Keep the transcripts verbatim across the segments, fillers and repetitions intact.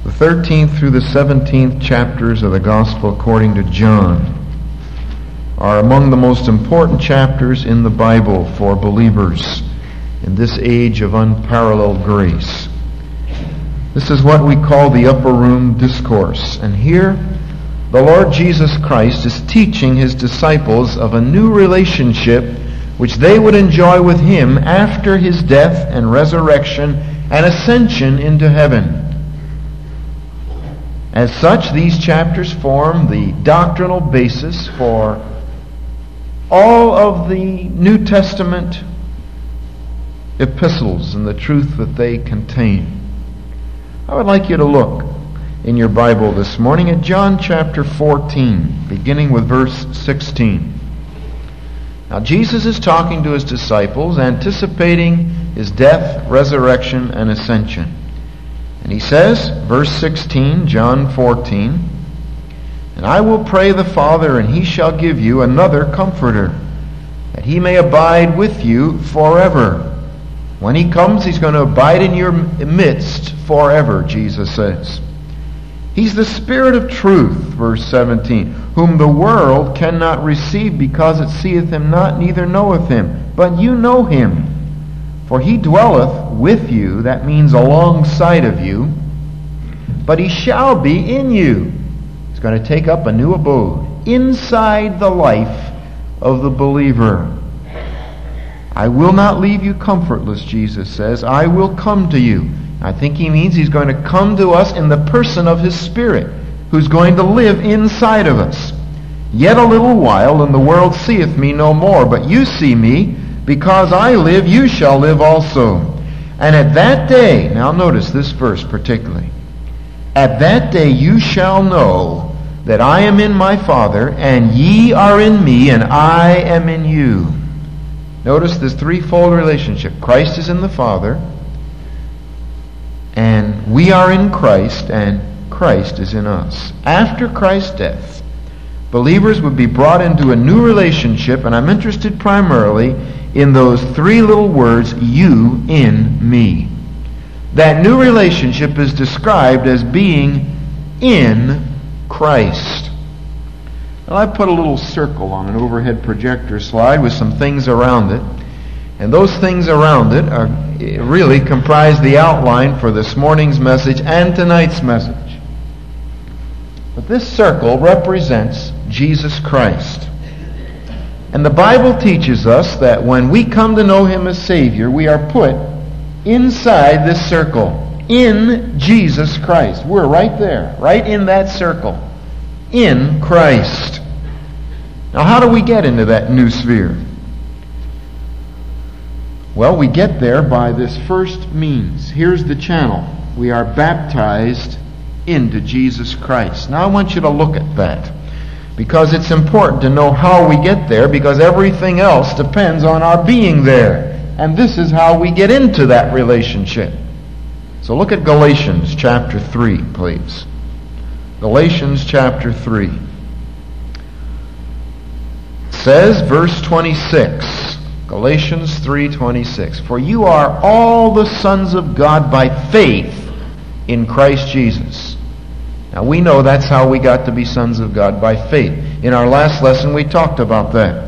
The thirteenth through the seventeenth chapters of the Gospel according to John are among the most important chapters in the Bible for believers in this age of unparalleled grace. This is what we call the Upper Room Discourse. And here, the Lord Jesus Christ is teaching His disciples of a new relationship which they would enjoy with Him after His death and resurrection and ascension into heaven. As such, these chapters form the doctrinal basis for all of the New Testament epistles and the truth that they contain. I would like you to look in your Bible this morning at John chapter fourteen, beginning with verse sixteen. Now, Jesus is talking to His disciples, anticipating His death, resurrection, and ascension. And He says, verse sixteen, John fourteen, "And I will pray the Father, and He shall give you another Comforter, that He may abide with you forever." When He comes, He's going to abide in your midst forever, Jesus says. "He's the Spirit of truth," verse seventeen, "whom the world cannot receive, because it seeth Him not, neither knoweth Him. But you know Him, for He dwelleth with you," that means alongside of you, "but He shall be in you." He's going to take up a new abode inside the life of the believer. "I will not leave you comfortless," Jesus says. "I will come to you." I think He means He's going to come to us in the person of His Spirit, who's going to live inside of us. "Yet a little while, and the world seeth me no more, but you see me. Because I live, you shall live also. And at that day," now notice this verse particularly, "at that day you shall know that I am in my Father, and ye are in me, and I am in you." Notice this threefold relationship. Christ is in the Father, and we are in Christ, and Christ is in us. After Christ's death, believers would be brought into a new relationship, and I'm interested primarily in those three little words, "you in me." That new relationship is described as being in Christ. Now, I put a little circle on an overhead projector slide with some things around it. And those things around it are really comprise the outline for this morning's message and tonight's message. But this circle represents Jesus Christ. And the Bible teaches us that when we come to know Him as Savior, we are put inside this circle, in Jesus Christ. We're right there, right in that circle, in Christ. Now, how do we get into that new sphere? Well, we get there by this first means. Here's the channel. We are baptized into Jesus Christ. Now, I want you to look at that, because it's important to know how we get there, because everything else depends on our being there. And this is how we get into that relationship. So look at Galatians chapter three, please. Galatians chapter three. It says, verse twenty-six, Galatians three twenty-six, "For you are all the sons of God by faith in Christ Jesus." Now, we know that's how we got to be sons of God, by faith. In our last lesson, we talked about that.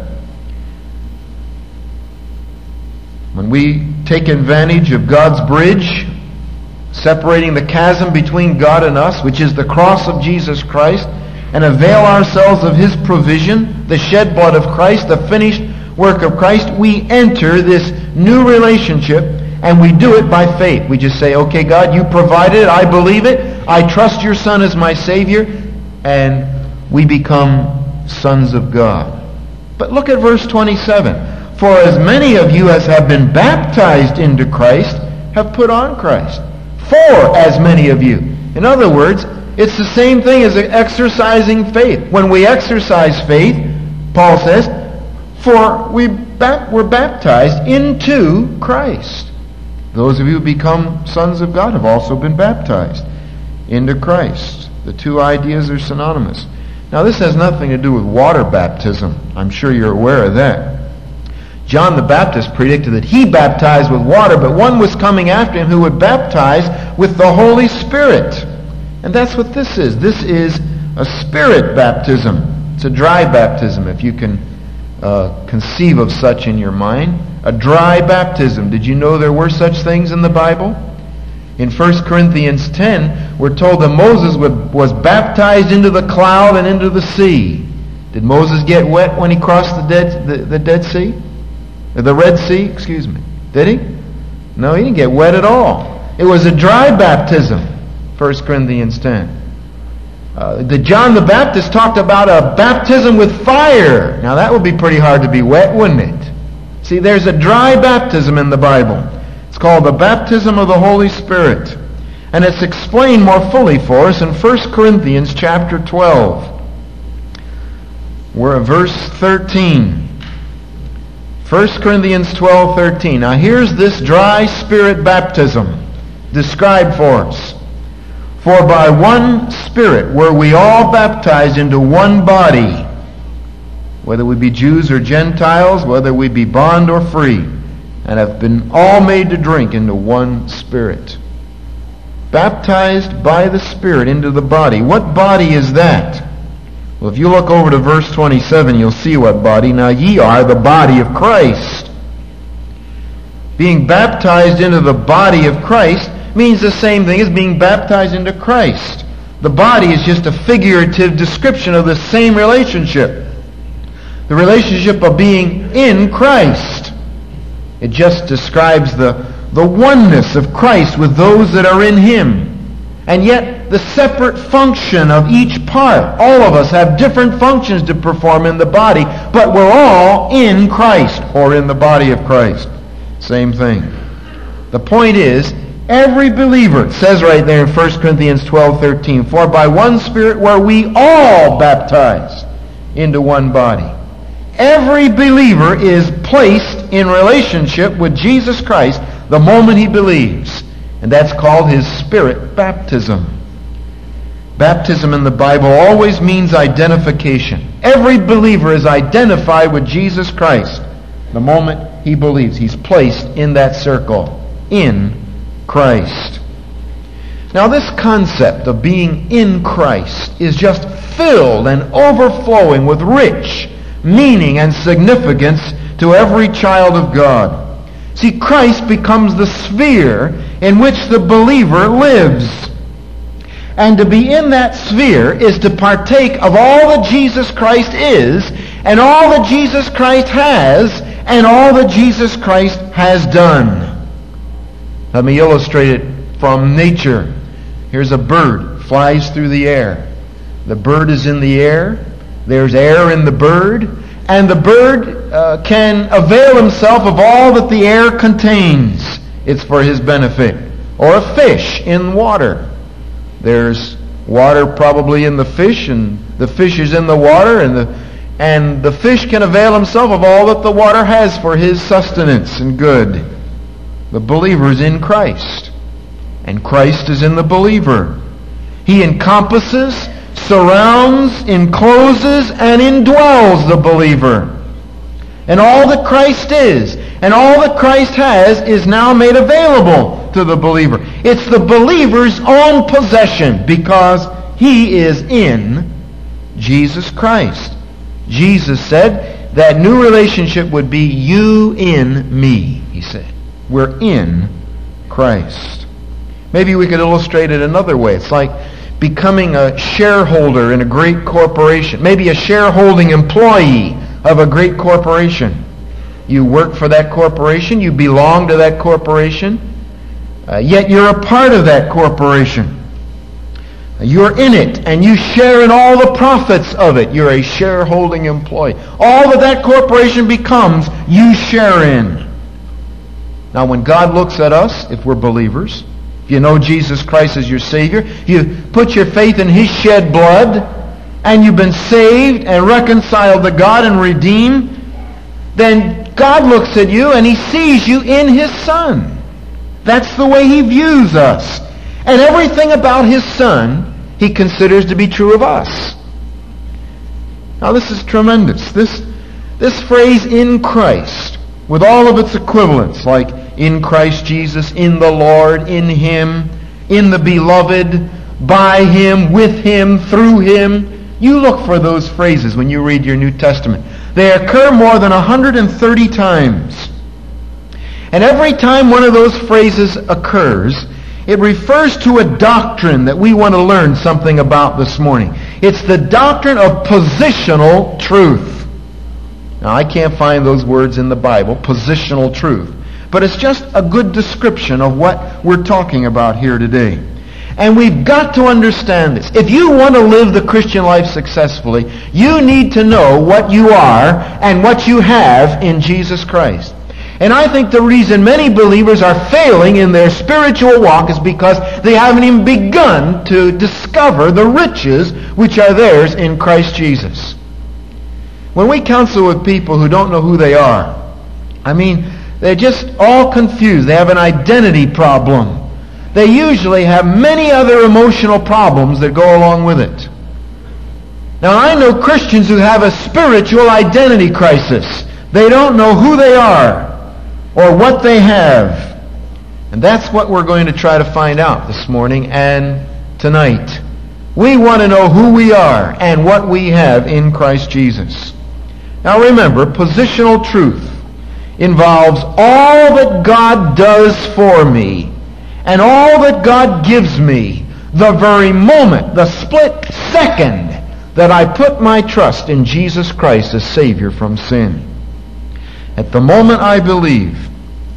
When we take advantage of God's bridge, separating the chasm between God and us, which is the cross of Jesus Christ, and avail ourselves of His provision, the shed blood of Christ, the finished work of Christ, we enter this new relationship, and we do it by faith. We just say, "Okay, God, you provided it. I believe it. I trust your Son as my Savior," and we become sons of God. But look at verse twenty-seven. "For as many of you as have been baptized into Christ have put on Christ." For as many of you. In other words, it's the same thing as exercising faith. When we exercise faith, Paul says, for we ba- were baptized into Christ. Those of you who become sons of God have also been baptized into Christ. The two ideas are synonymous. Now, this has nothing to do with water baptism. I'm sure you're aware of that. John the Baptist predicted that he baptized with water, but one was coming after him who would baptize with the Holy Spirit. And that's what this is. This is a Spirit baptism. It's a dry baptism, if you can uh, conceive of such in your mind. A dry baptism. Did you know there were such things in the Bible? In First Corinthians ten, we're told that Moses was baptized into the cloud and into the sea. Did Moses get wet when he crossed the Dead, the, the Dead Sea? The Red Sea, excuse me. Did he? No, he didn't get wet at all. It was a dry baptism, First Corinthians ten. Uh, the John the Baptist talked about a baptism with fire. Now that would be pretty hard to be wet, wouldn't it? See, there's a dry baptism in the Bible. It's called the baptism of the Holy Spirit. And it's explained more fully for us in First Corinthians chapter twelve. We're at verse thirteen. First Corinthians twelve thirteen. Now here's this dry Spirit baptism described for us. For by one Spirit were we all baptized into one body, whether we be Jews or Gentiles, whether we be bond or free, and have been all made to drink into one Spirit. Baptized by the Spirit into the body. What body is that? Well, if you look over to verse twenty-seven, you'll see what body. Now ye are the body of Christ. Being baptized into the body of Christ means the same thing as being baptized into Christ. The body is just a figurative description of the same relationship. The relationship of being in Christ. It just describes the, the oneness of Christ with those that are in Him. And yet, the separate function of each part. All of us have different functions to perform in the body, but we're all in Christ, or in the body of Christ. Same thing. The point is, every believer, it says right there in First Corinthians twelve thirteen, for by one Spirit were we all baptized into one body. Every believer is placed in relationship with Jesus Christ the moment he believes. And that's called his Spirit baptism. Baptism in the Bible always means identification. Every believer is identified with Jesus Christ the moment he believes. He's placed in that circle, in Christ. Now this concept of being in Christ is just filled and overflowing with rich meaning and significance to every child of God. See, Christ becomes the sphere in which the believer lives. And to be in that sphere is to partake of all that Jesus Christ is, and all that Jesus Christ has, and all that Jesus Christ has done. Let me illustrate it from nature. Here's a bird, flies through the air. The bird is in the air. There's air in the bird. And the bird uh, can avail himself of all that the air contains. It's for his benefit. Or a fish in water. There's water probably in the fish, and the fish is in the water, and the and the fish can avail himself of all that the water has for his sustenance and good. The believer is in Christ, and Christ is in the believer. He encompasses, surrounds, encloses, and indwells the believer. And all that Christ is, and all that Christ has, is now made available to the believer. It's the believer's own possession because he is in Jesus Christ. Jesus said that new relationship would be you in me, he said. We're in Christ. Maybe we could illustrate it another way. It's like becoming a shareholder in a great corporation. Maybe a shareholding employee of a great corporation. You work for that corporation. You belong to that corporation. Uh, yet you're a part of that corporation. You're in it, and you share in all the profits of it. You're a shareholding employee. All that that corporation becomes, you share in. Now, when God looks at us, if we're believers, if you know Jesus Christ as your Savior, you put your faith in His shed blood, and you've been saved and reconciled to God and redeemed, then God looks at you and He sees you in His Son. That's the way He views us. And everything about His Son He considers to be true of us. Now this is tremendous. This, this phrase, in Christ, with all of its equivalents, like in Christ Jesus, in the Lord, in Him, in the Beloved, by Him, with Him, through Him. You look for those phrases when you read your New Testament. They occur more than one hundred thirty times. And every time one of those phrases occurs, it refers to a doctrine that we want to learn something about this morning. It's the doctrine of positional truth. Now, I can't find those words in the Bible, positional truth. But it's just a good description of what we're talking about here today. And we've got to understand this. If you want to live the Christian life successfully, you need to know what you are and what you have in Jesus Christ. And I think the reason many believers are failing in their spiritual walk is because they haven't even begun to discover the riches which are theirs in Christ Jesus. When we counsel with people who don't know who they are, I mean, they're just all confused. They have an identity problem. They usually have many other emotional problems that go along with it. Now, I know Christians who have a spiritual identity crisis. They don't know who they are or what they have. And that's what we're going to try to find out this morning and tonight. We want to know who we are and what we have in Christ Jesus. Now remember, positional truth involves all that God does for me and all that God gives me the very moment, the split second that I put my trust in Jesus Christ as Savior from sin. At the moment I believe,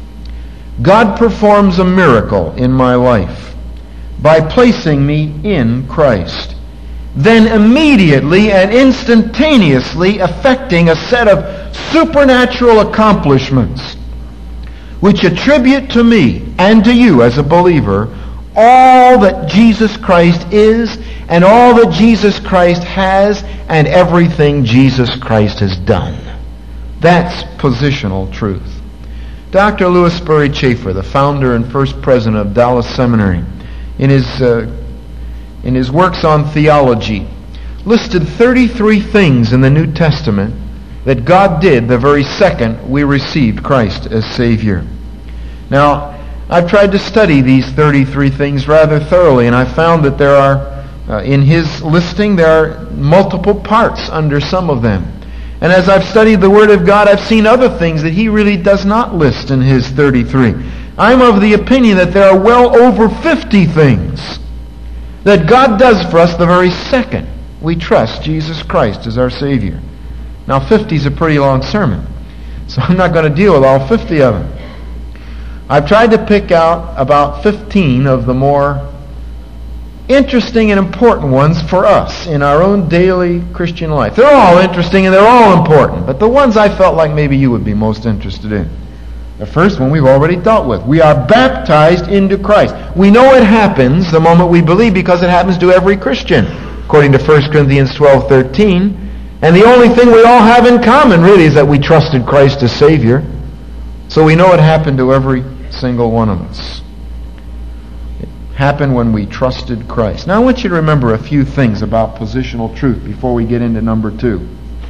God performs a miracle in my life by placing me in Christ, then immediately and instantaneously effecting a set of supernatural accomplishments which attribute to me and to you as a believer all that Jesus Christ is and all that Jesus Christ has and everything Jesus Christ has done. That's positional truth. Doctor Lewis Sperry Chafer, the founder and first president of Dallas Seminary, in his uh, in his works on theology, listed thirty-three things in the New Testament that God did the very second we received Christ as Savior. Now, I've tried to study these thirty-three things rather thoroughly, and I found that there are, uh, in his listing, there are multiple parts under some of them. And as I've studied the Word of God, I've seen other things that he really does not list in his thirty-three. I'm of the opinion that there are well over fifty things that God does for us the very second we trust Jesus Christ as our Savior. Now, fifty is a pretty long sermon, so I'm not going to deal with all fifty of them. I've tried to pick out about fifteen of the more interesting and important ones for us in our own daily Christian life. They're all interesting and they're all important, but the ones I felt like maybe you would be most interested in. The first one we've already dealt with. We are baptized into Christ. We know it happens the moment we believe because it happens to every Christian, according to First Corinthians twelve thirteen. And the only thing we all have in common, really, is that we trusted Christ as Savior. So we know it happened to every single one of us. It happened when we trusted Christ. Now I want you to remember a few things about positional truth before we get into number two.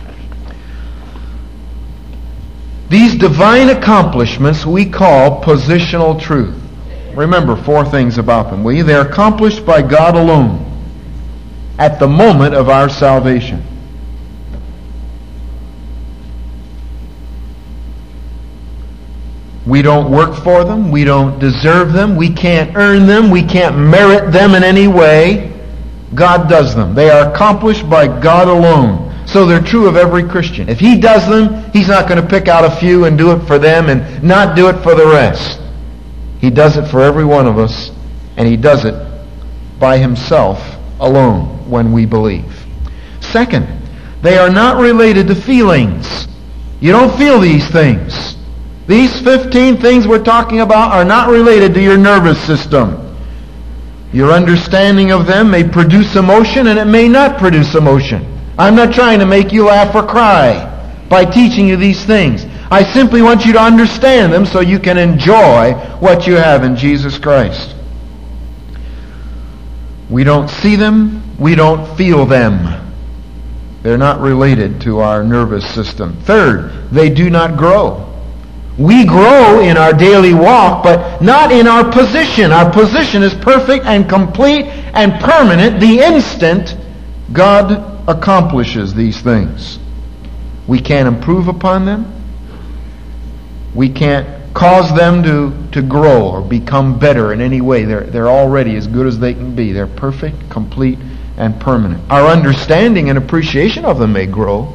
These divine accomplishments we call positional truth. Remember four things about them, will you? They're accomplished by God alone at the moment of our salvation. We don't work for them. We don't deserve them. We can't earn them. We can't merit them in any way. God does them. They are accomplished by God alone. So they're true of every Christian. If he does them, he's not going to pick out a few and do it for them and not do it for the rest. He does it for every one of us, and he does it by himself alone when we believe. Second, they are not related to feelings. You don't feel these things. These fifteen things we're talking about are not related to your nervous system. Your understanding of them may produce emotion and it may not produce emotion. I'm not trying to make you laugh or cry by teaching you these things. I simply want you to understand them so you can enjoy what you have in Jesus Christ. We don't see them, we don't feel them. They're not related to our nervous system. Third, they do not grow. We grow in our daily walk, but not in our position. Our position is perfect and complete and permanent the instant God accomplishes these things. We can't improve upon them. We can't cause them to, to grow or become better in any way. They're, they're already as good as they can be. They're perfect, complete, and permanent. Our understanding and appreciation of them may grow,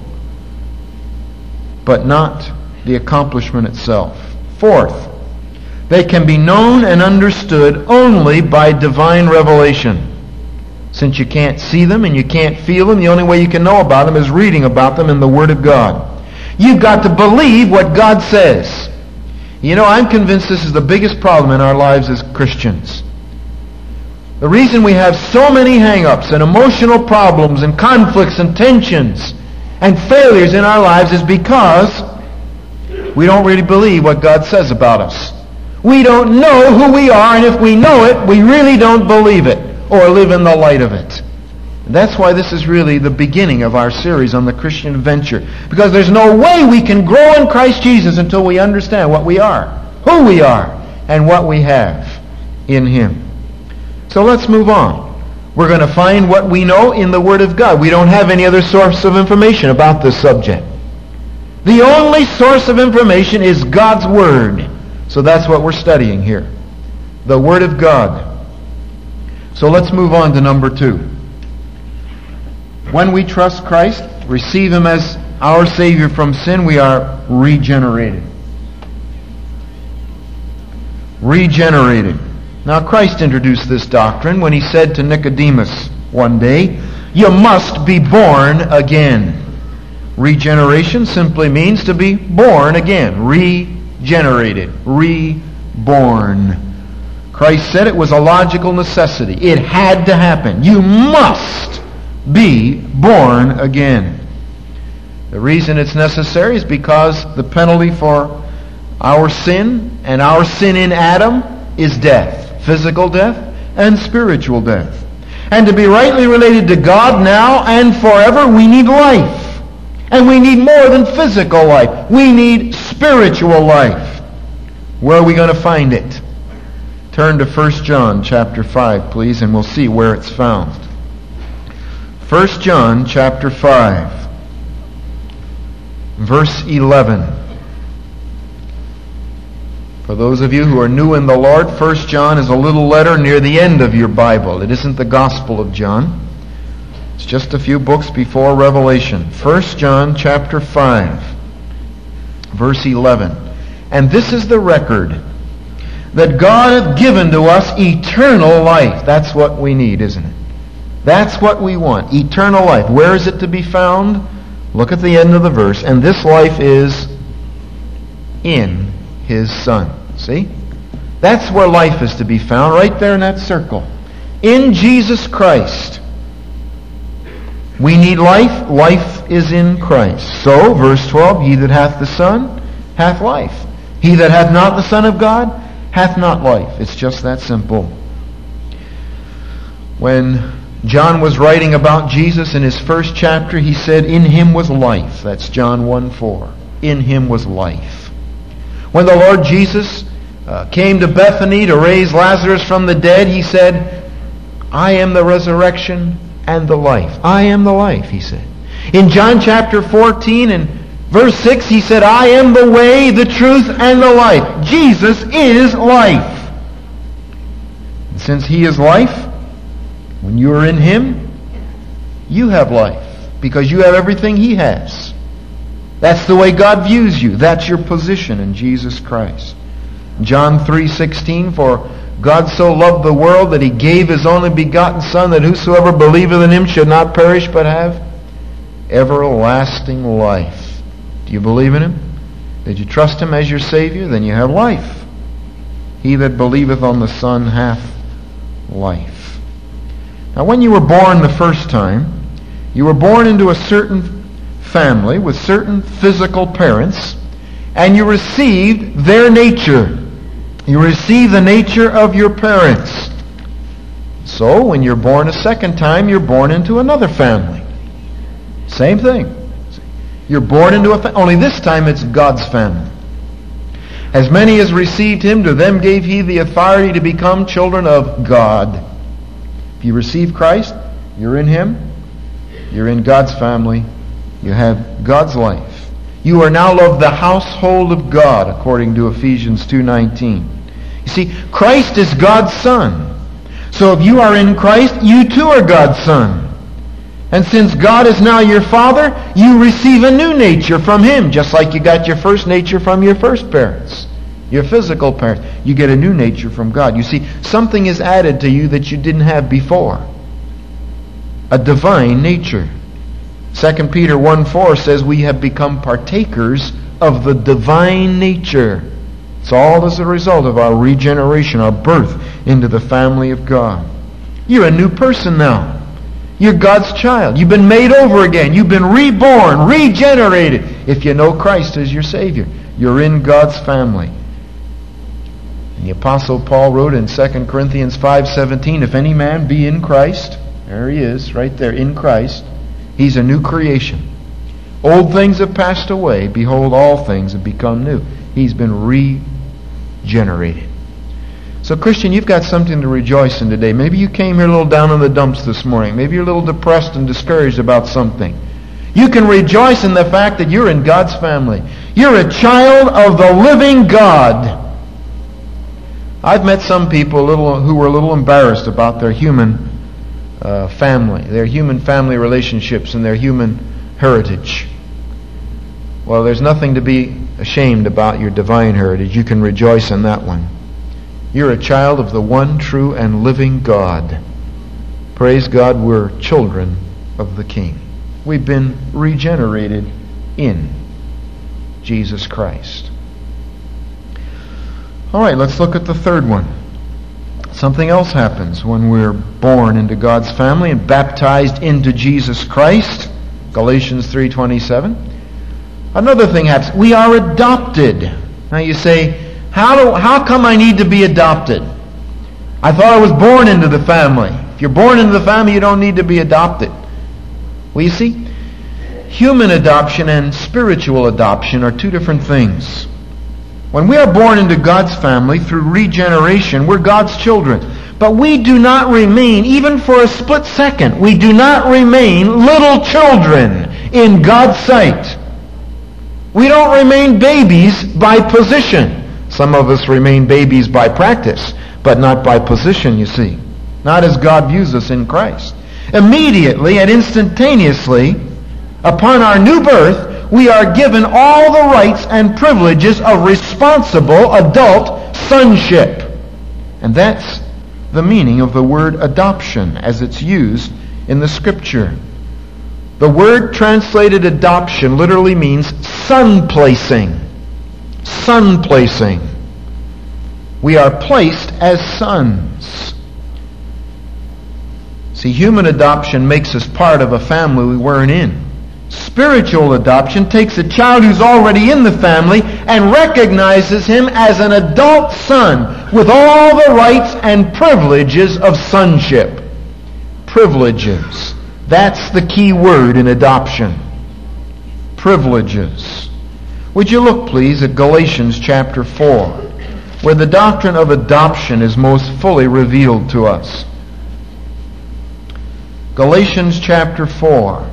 but not the accomplishment itself. Fourth, they can be known and understood only by divine revelation. Since you can't see them and you can't feel them, the only way you can know about them is reading about them in the Word of God. You've got to believe what God says. You know, I'm convinced this is the biggest problem in our lives as Christians. The reason we have so many hang-ups and emotional problems and conflicts and tensions and failures in our lives is because we don't really believe what God says about us. We don't know who we are, and if we know it, we really don't believe it or live in the light of it. And that's why this is really the beginning of our series on the Christian adventure. Because there's no way we can grow in Christ Jesus until we understand what we are, who we are, and what we have in Him. So let's move on. We're going to find what we know in the Word of God. We don't have any other source of information about this subject. The only source of information is God's Word. So that's what we're studying here. The Word of God. So let's move on to number two. When we trust Christ, receive Him as our Savior from sin, we are regenerated. Regenerated. Now Christ introduced this doctrine when He said to Nicodemus one day, "You must be born again." Regeneration simply means to be born again. Regenerated. Reborn. Christ said it was a logical necessity. It had to happen. You must be born again. The reason it's necessary is because the penalty for our sin and our sin in Adam is death. Physical death and spiritual death. And to be rightly related to God now and forever, we need life. And we need more than physical life. We need spiritual life. Where are we going to find it? Turn to First John chapter five, please, and we'll see where it's found. First John chapter five, verse eleven. For those of you who are new in the Lord, First John is a little letter near the end of your Bible. It isn't the Gospel of John. It's just a few books before Revelation. First John chapter five, verse eleven. And this is the record, that God hath given to us eternal life. That's what we need, isn't it? That's what we want. Eternal life. Where is it to be found? Look at the end of the verse. And this life is in His Son. See? That's where life is to be found, right there in that circle. In Jesus Christ. We need life. Life is in Christ. So, verse twelve, He that hath the Son hath life. He that hath not the Son of God hath not life. It's just that simple. When John was writing about Jesus in his first chapter, he said, "In Him was life." That's John one four. In Him was life. When the Lord Jesus uh, came to Bethany to raise Lazarus from the dead, He said, "I am the resurrection and the life." I am the life, He said. In John chapter fourteen and verse six, He said, "I am the way, the truth, and the life." Jesus is life. And since He is life, when you are in Him, you have life, because you have everything He has. That's the way God views you. That's your position in Jesus Christ. John three sixteen, "For God so loved the world that He gave His only begotten Son, that whosoever believeth in Him should not perish but have everlasting life." Do you believe in Him? Did you trust Him as your Savior? Then you have life. "He that believeth on the Son hath life." Now, when you were born the first time, you were born into a certain family with certain physical parents, and you received their nature. You receive the nature of your parents. So, when you're born a second time, you're born into another family. Same thing. You're born into a family, only this time it's God's family. As many as received him, to them gave he the authority to become children of God. If you receive Christ, you're in him, you're in God's family, you have God's life. You are now of the household of God, according to Ephesians two nineteen. You see, Christ is God's Son. So if you are in Christ, you too are God's son. And since God is now your Father, you receive a new nature from him, just like you got your first nature from your first parents, your physical parents. You get a new nature from God. You see, something is added to you that you didn't have before. A divine nature. Second Peter one four says we have become partakers of the divine nature. It's all as a result of our regeneration, our birth into the family of God. You're a new person now. You're God's child. You've been made over again. You've been reborn, regenerated. If you know Christ as your Savior, you're in God's family. And the Apostle Paul wrote in Second Corinthians five seventeen, if any man be in Christ, there he is, right there, in Christ, he's a new creation. Old things have passed away. Behold, all things have become new. He's been regenerated. So, Christian, you've got something to rejoice in today. Maybe you came here a little down in the dumps this morning. Maybe you're a little depressed and discouraged about something. You can rejoice in the fact that you're in God's family. You're a child of the living God. I've met some people a little who were a little embarrassed about their human uh, family, their human family relationships, and their human heritage. Well, there's nothing to be ashamed about your divine heritage. You can rejoice in that one. You're a child of the one true and living God. Praise God, we're children of the King. We've been regenerated in Jesus Christ. All right, let's look at the third one. Something else happens when we're born into God's family and baptized into Jesus Christ. Galatians three twenty-seven. Another thing happens. We are adopted. Now you say, how do how come I need to be adopted? I thought I was born into the family. If you're born into the family, you don't need to be adopted. Well, you see, human adoption and spiritual adoption are two different things. When we are born into God's family through regeneration, we're God's children. But we do not remain, even for a split second, we do not remain little children in God's sight. We don't remain babies by position. Some of us remain babies by practice, but not by position, you see. Not as God views us in Christ. Immediately and instantaneously, upon our new birth, we are given all the rights and privileges of responsible adult sonship. And that's the meaning of the word adoption as it's used in the Scripture. The word translated adoption literally means son placing. Son placing. We are placed as sons. See, human adoption makes us part of a family we weren't in. Spiritual adoption takes a child who's already in the family and recognizes him as an adult son with all the rights and privileges of sonship. Privileges. That's the key word in adoption. Privileges. Would you look, please, at Galatians chapter four, where the doctrine of adoption is most fully revealed to us. Galatians chapter four.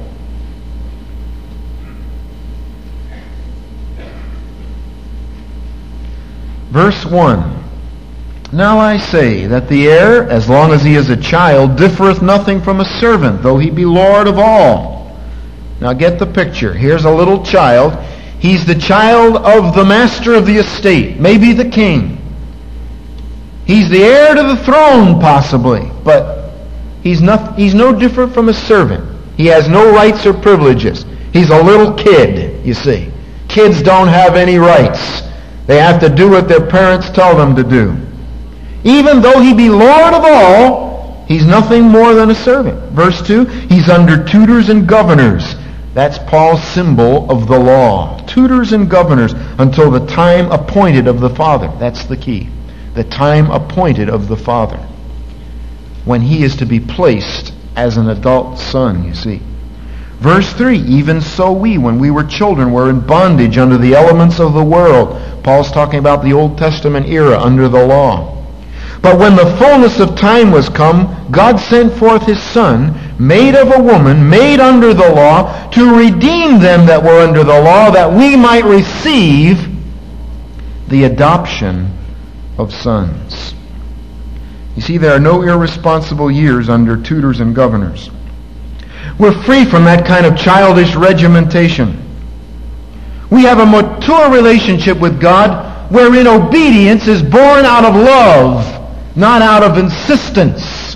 Verse one. Now I say that the heir, as long as he is a child, differeth nothing from a servant, though he be Lord of all. Now get the picture. Here's a little child. He's the child of the master of the estate, maybe the king. He's the heir to the throne, possibly, but he's not, he's no different from a servant. He has no rights or privileges. He's a little kid, you see. Kids don't have any rights. They have to do what their parents tell them to do. Even though he be Lord of all, he's nothing more than a servant. Verse two, he's under tutors and governors. That's Paul's symbol of the law. Tutors and governors until the time appointed of the Father. That's the key. The time appointed of the Father. When he is to be placed as an adult son, you see. Verse three, even so we, when we were children, were in bondage under the elements of the world. Paul's talking about the Old Testament era under the law. But when the fullness of time was come, God sent forth his Son, made of a woman, made under the law, to redeem them that were under the law, that we might receive the adoption of sons. You see, there are no irresponsible years under tutors and governors. We're free from that kind of childish regimentation. We have a mature relationship with God wherein obedience is born out of love, not out of insistence.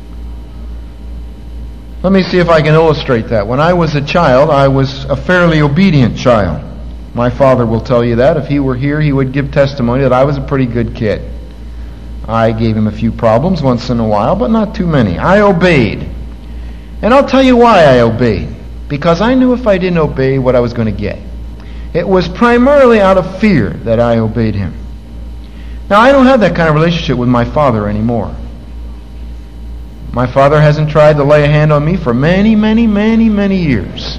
Let me see if I can illustrate that. When I was a child, I was a fairly obedient child. My father will tell you that. If he were here, he would give testimony that I was a pretty good kid. I gave him a few problems once in a while, but not too many. I obeyed. And I'll tell you why I obeyed. Because I knew if I didn't obey what I was going to get. It was primarily out of fear that I obeyed him. Now, I don't have that kind of relationship with my father anymore. My father hasn't tried to lay a hand on me for many, many, many, many years.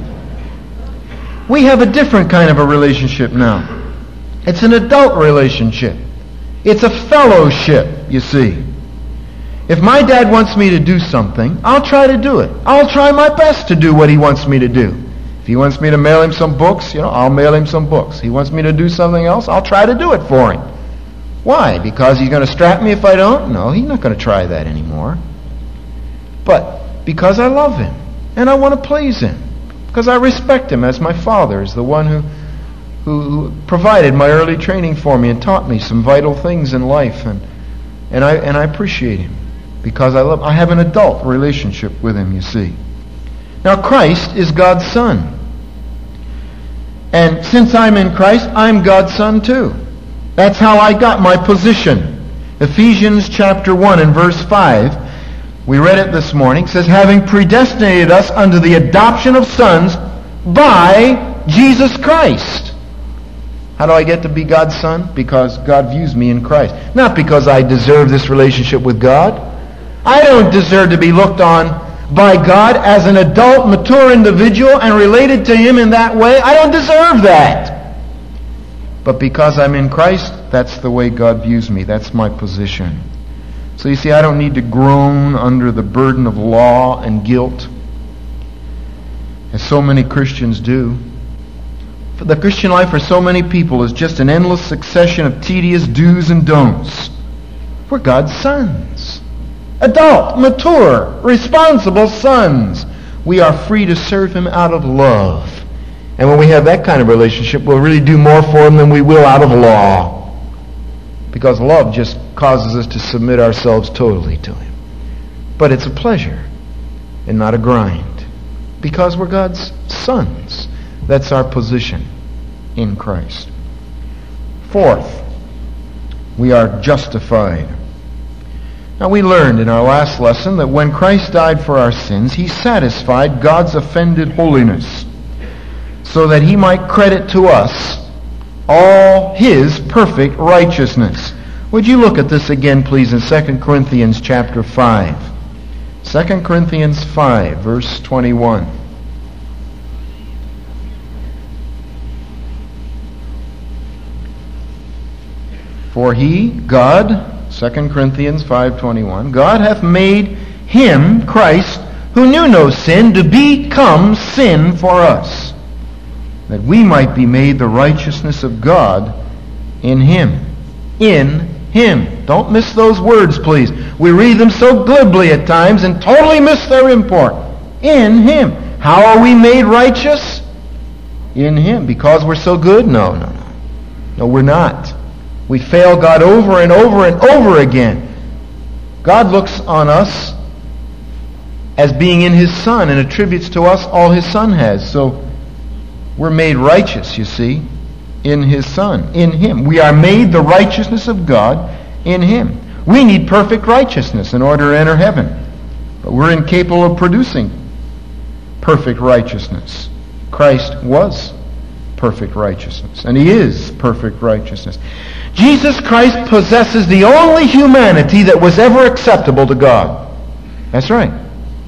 We have a different kind of a relationship now. It's an adult relationship. It's a fellowship, you see. If my dad wants me to do something, I'll try to do it. I'll try my best to do what he wants me to do. If he wants me to mail him some books, you know, I'll mail him some books. He wants me to do something else, I'll try to do it for him. Why? Because he's going to strap me if I don't? No, he's not going to try that anymore. But because I love him and I want to please him. Because I respect him as my father, as the one who, who, who provided my early training for me and taught me some vital things in life. And, and, I, and I appreciate him. Because I love, I have an adult relationship with him, you see. Now, Christ is God's Son. And since I'm in Christ, I'm God's Son too. That's how I got my position. Ephesians chapter one and verse five, we read it this morning, says, having predestinated us unto the adoption of sons by Jesus Christ. How do I get to be God's son? Because God views me in Christ. Not because I deserve this relationship with God. I don't deserve to be looked on by God as an adult, mature individual and related to him in that way. I don't deserve that. But because I'm in Christ, that's the way God views me. That's my position. So you see, I don't need to groan under the burden of law and guilt, as so many Christians do. For the Christian life for so many people is just an endless succession of tedious do's and don'ts. We're God's sons. Adult, mature, responsible sons. We are free to serve him out of love. And when we have that kind of relationship, we'll really do more for him than we will out of law. Because love just causes us to submit ourselves totally to him. But it's a pleasure and not a grind. Because we're God's sons. That's our position in Christ. Fourth, we are justified. Now, we learned in our last lesson that when Christ died for our sins, he satisfied God's offended holiness so that he might credit to us all his perfect righteousness. Would you look at this again, please, in Second Corinthians chapter five. Second Corinthians five, verse twenty-one. For he, God, Second Corinthians five twenty-one, God hath made him, Christ, who knew no sin, to become sin for us, that we might be made the righteousness of God in him. In him. Don't miss those words, please. We read them so glibly at times and totally miss their import. In him. How are we made righteous? In him. Because we're so good? No, no, no. No, we're not. We fail God over and over and over again. God looks on us as being in his Son and attributes to us all his Son has. So we're made righteous, you see, in his Son, in him. We are made the righteousness of God in him. We need perfect righteousness in order to enter heaven. But we're incapable of producing perfect righteousness. Christ was perfect righteousness, and he is perfect righteousness. Jesus Christ possesses the only humanity that was ever acceptable to God. That's right.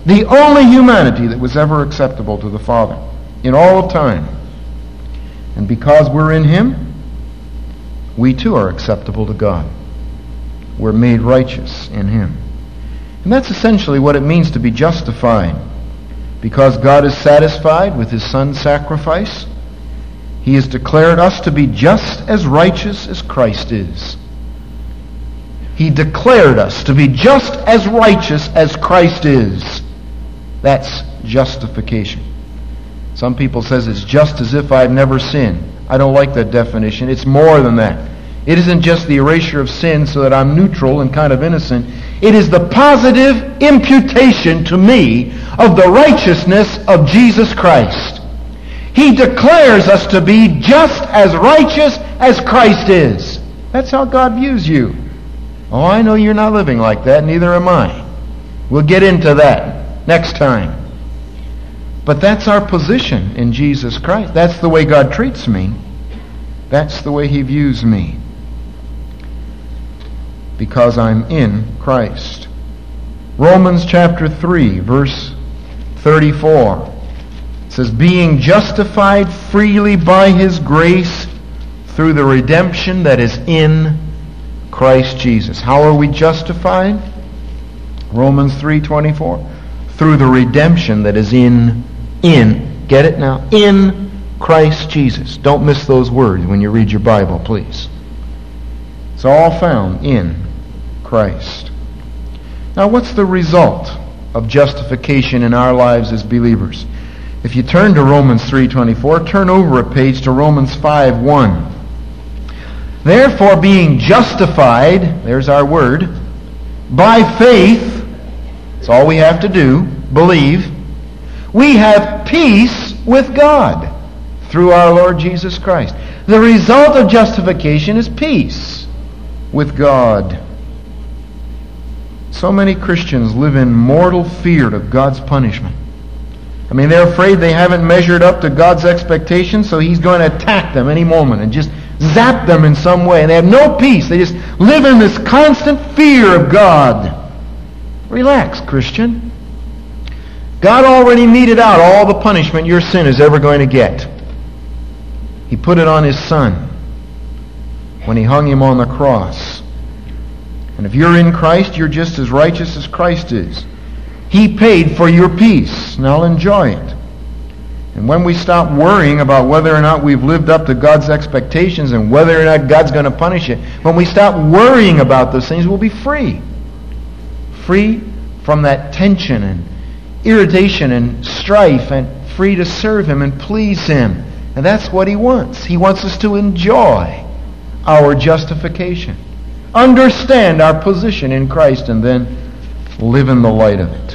The only humanity that was ever acceptable to the Father in all of time. And because we're in Him, we too are acceptable to God. We're made righteous in Him. And that's essentially what it means to be justified. Because God is satisfied with His Son's sacrifice, He has declared us to be just as righteous as Christ is. He declared us to be just as righteous as Christ is. That's justification. Some people says it's just as if I've never sinned. I don't like that definition. It's more than that. It isn't just the erasure of sin so that I'm neutral and kind of innocent. It is the positive imputation to me of the righteousness of Jesus Christ. He declares us to be just as righteous as Christ is. That's how God views you. Oh, I know you're not living like that, neither am I. We'll get into that next time. But that's our position in Jesus Christ. That's the way God treats me. That's the way He views me. Because I'm in Christ. Romans chapter three, verse thirty-four. It says, being justified freely by His grace through the redemption that is in Christ Jesus. How are we justified? Romans three twenty-four. Through the redemption that is in, in, get it now? In Christ Jesus. Don't miss those words when you read your Bible, please. It's all found in Christ. Now, what's the result of justification in our lives as believers? If you turn to Romans three twenty-four, turn over a page to Romans five one. Therefore, being justified, there's our word, by faith, that's all we have to do, believe, we have peace with God through our Lord Jesus Christ. The result of justification is peace with God. So many Christians live in mortal fear of God's punishment. I mean, they're afraid they haven't measured up to God's expectations, so He's going to attack them any moment and just zap them in some way. And they have no peace. They just live in this constant fear of God. Relax, Christian. God already meted out all the punishment your sin is ever going to get. He put it on His Son when He hung Him on the cross. And if you're in Christ, you're just as righteous as Christ is. He paid for your peace. Now enjoy it. And when we stop worrying about whether or not we've lived up to God's expectations and whether or not God's going to punish it, when we stop worrying about those things, we'll be free. Free from that tension and irritation and strife, and free to serve Him and please Him. And that's what He wants. He wants us to enjoy our justification. Understand our position in Christ and then live in the light of it.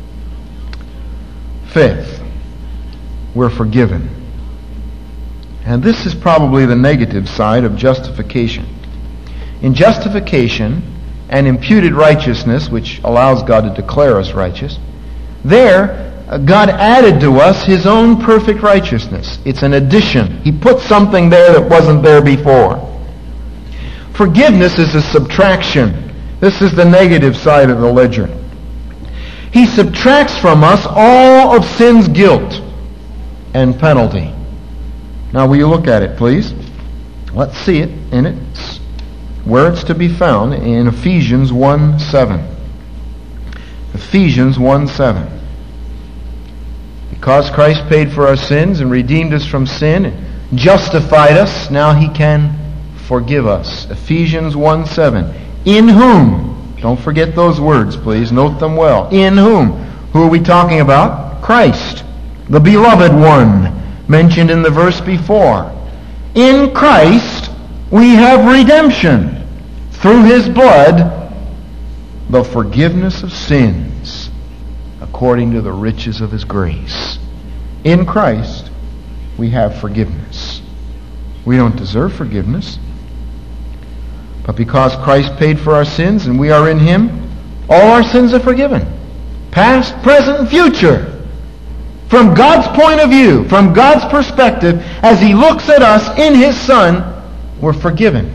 Fifth, we're forgiven. And this is probably the negative side of justification. In justification and imputed righteousness, which allows God to declare us righteous, there God added to us His own perfect righteousness. It's an addition. He put something there that wasn't there before. Forgiveness is a subtraction. This is the negative side of the ledger. He subtracts from us all of sin's guilt and penalty. Now will you look at it, please? Let's see it in its where it's to be found in Ephesians one seven. Ephesians one seven. Because Christ paid for our sins and redeemed us from sin and justified us, now He can forgive us. Ephesians one seven. In whom, don't forget those words, please, note them well. In whom? Who are we talking about? Christ, the beloved one, mentioned in the verse before. In Christ we have redemption, through His blood, the forgiveness of sins, according to the riches of His grace. In Christ we have forgiveness. We don't deserve forgiveness. But because Christ paid for our sins and we are in Him, all our sins are forgiven. Past, present, and future. From God's point of view, from God's perspective, as He looks at us in His Son, we're forgiven.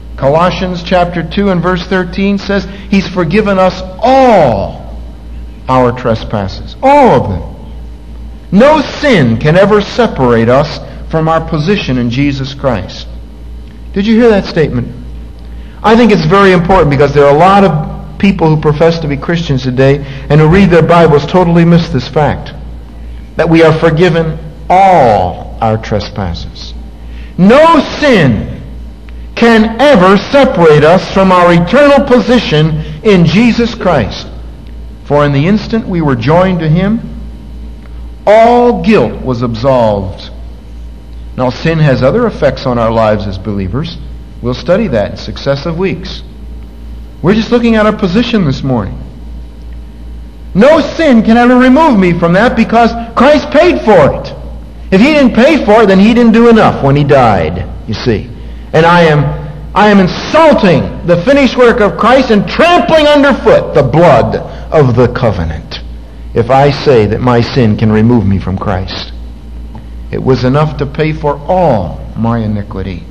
Colossians chapter two and verse thirteen says He's forgiven us all our trespasses. All of them. No sin can ever separate us from our position in Jesus Christ. Did you hear that statement? I think it's very important because there are a lot of people who profess to be Christians today and who read their Bibles totally miss this fact, that we are forgiven all our trespasses. No sin can ever separate us from our eternal position in Jesus Christ. For in the instant we were joined to Him, all guilt was absolved. Now, sin has other effects on our lives as believers. We'll study that in successive weeks. We're just looking at our position this morning. No sin can ever remove me from that because Christ paid for it. If He didn't pay for it, then He didn't do enough when He died, you see. And I am, I am insulting the finished work of Christ and trampling underfoot the blood of the covenant if I say that my sin can remove me from Christ. It was enough to pay for all my iniquity.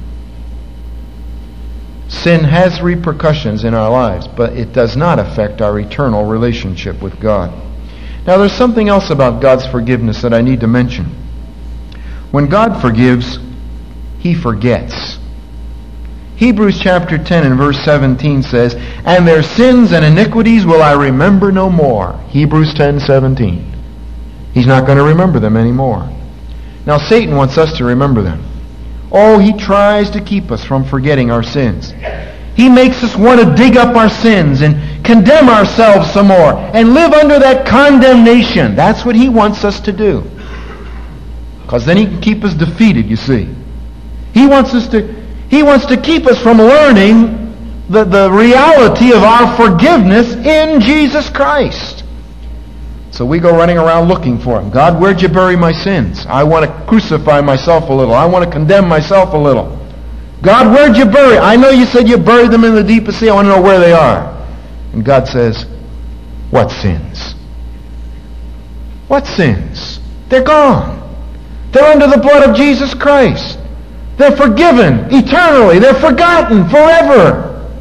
Sin has repercussions in our lives, but it does not affect our eternal relationship with God. Now, there's something else about God's forgiveness that I need to mention. When God forgives, He forgets. Hebrews chapter ten and verse seventeen says, "And their sins and iniquities will I remember no more." Hebrews ten seventeen. He's not going to remember them anymore. Now, Satan wants us to remember them. Oh, he tries to keep us from forgetting our sins. He makes us want to dig up our sins and condemn ourselves some more and live under that condemnation. That's what he wants us to do. Because then he can keep us defeated, you see. He wants us to, he wants to keep us from learning the, the reality of our forgiveness in Jesus Christ. So we go running around looking for Him. God, where'd you bury my sins? I want to crucify myself a little. I want to condemn myself a little. God, where'd you bury? I know you said you buried them in the deepest sea. I want to know where they are. And God says, what sins? What sins? They're gone. They're under the blood of Jesus Christ. They're forgiven eternally. They're forgotten forever.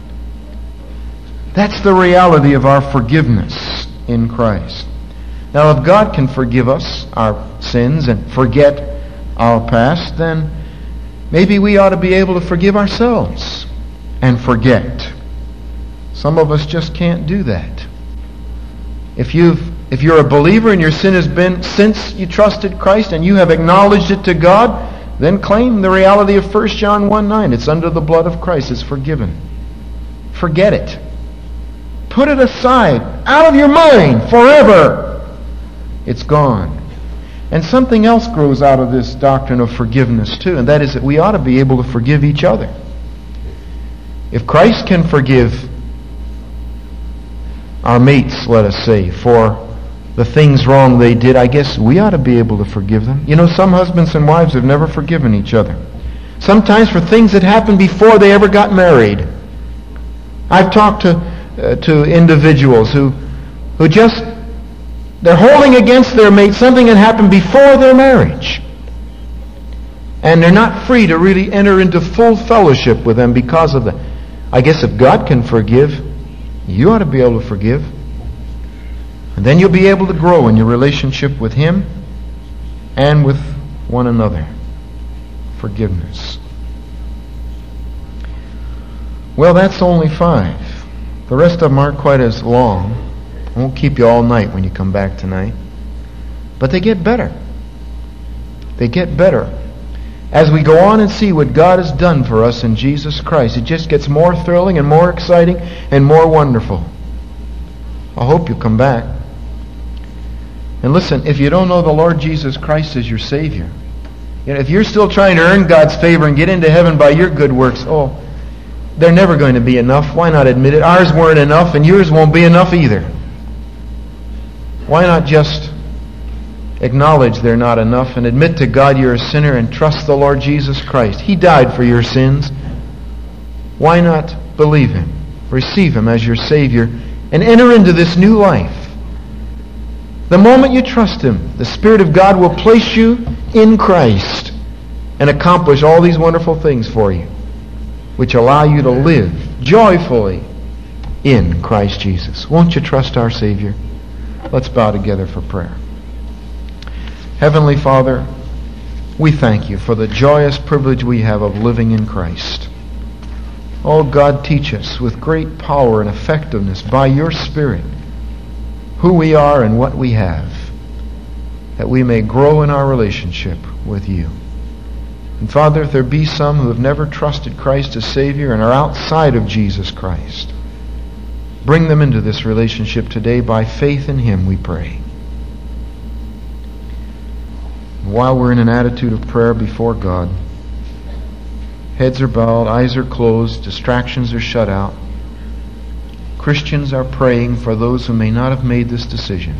That's the reality of our forgiveness in Christ. Now, if God can forgive us our sins and forget our past, then maybe we ought to be able to forgive ourselves and forget. Some of us just can't do that. If you've if you're a believer and your sin has been since you trusted Christ and you have acknowledged it to God, then claim the reality of First John one nine. It's under the blood of Christ. It's forgiven. Forget it. Put it aside, out of your mind, forever. It's gone. And something else grows out of this doctrine of forgiveness too, and that is that we ought to be able to forgive each other. If Christ can forgive our mates, let us say, for the things wrong they did, I guess we ought to be able to forgive them. You know, some husbands and wives have never forgiven each other. Sometimes for things that happened before they ever got married. I've talked to uh, to individuals who who just they're holding against their mate something that happened before their marriage. And they're not free to really enter into full fellowship with them because of that. I guess if God can forgive, you ought to be able to forgive. And then you'll be able to grow in your relationship with Him and with one another. Forgiveness. Well, that's only five. The rest of them aren't quite as long. I won't keep you all night when you come back tonight. But they get better. They get better. As we go on and see what God has done for us in Jesus Christ, it just gets more thrilling and more exciting and more wonderful. I hope you come back. And listen, if you don't know the Lord Jesus Christ as your Savior, you know, if you're still trying to earn God's favor and get into heaven by your good works, oh, they're never going to be enough. Why not admit it? Ours weren't enough, and yours won't be enough either. Why not just acknowledge they're not enough and admit to God you're a sinner and trust the Lord Jesus Christ? He died for your sins. Why not believe Him, receive Him as your Savior, and enter into this new life? The moment you trust Him, the Spirit of God will place you in Christ and accomplish all these wonderful things for you, which allow you to live joyfully in Christ Jesus. Won't you trust our Savior? Let's bow together for prayer. Heavenly Father, we thank you for the joyous privilege we have of living in Christ. Oh God, teach us with great power and effectiveness by your Spirit who we are and what we have, that we may grow in our relationship with you. And Father, if there be some who have never trusted Christ as Savior and are outside of Jesus Christ, bring them into this relationship today by faith in him, we pray. While we're in an attitude of prayer before God, heads are bowed, eyes are closed, distractions are shut out, Christians are praying for those who may not have made this decision.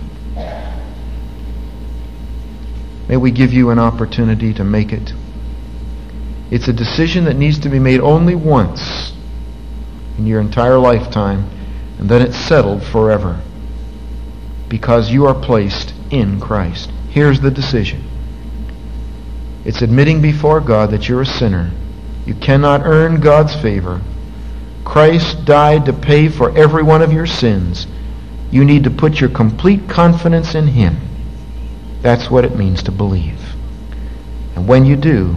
May we give you an opportunity to make it. It's a decision that needs to be made only once in your entire lifetime, and then it's settled forever because you are placed in Christ. Here's the decision. It's admitting before God that you're a sinner. You cannot earn God's favor. Christ died to pay for every one of your sins. You need to put your complete confidence in him. That's what it means to believe. And when you do,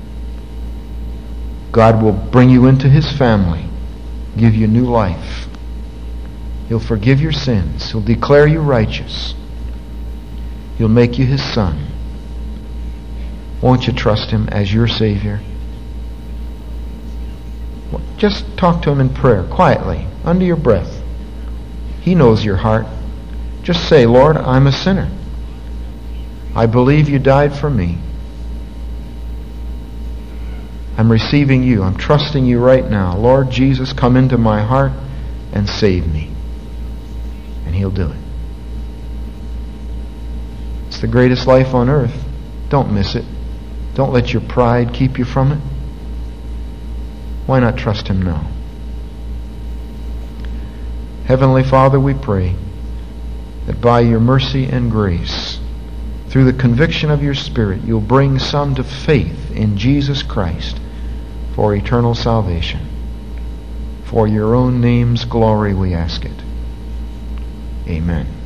God will bring you into his family, give you new life. He'll forgive your sins. He'll declare you righteous. He'll make you his son. Won't you trust him as your Savior? Just talk to him in prayer, quietly, under your breath. He knows your heart. Just say, Lord, I'm a sinner. I believe you died for me. I'm receiving you. I'm trusting you right now. Lord Jesus, come into my heart and save me. And he'll do it. It's the greatest life on earth. Don't miss it. Don't let your pride keep you from it. Why not trust him now? Heavenly Father, we pray that by your mercy and grace, through the conviction of your Spirit, you'll bring some to faith in Jesus Christ for eternal salvation. For your own name's glory we ask it. Amen.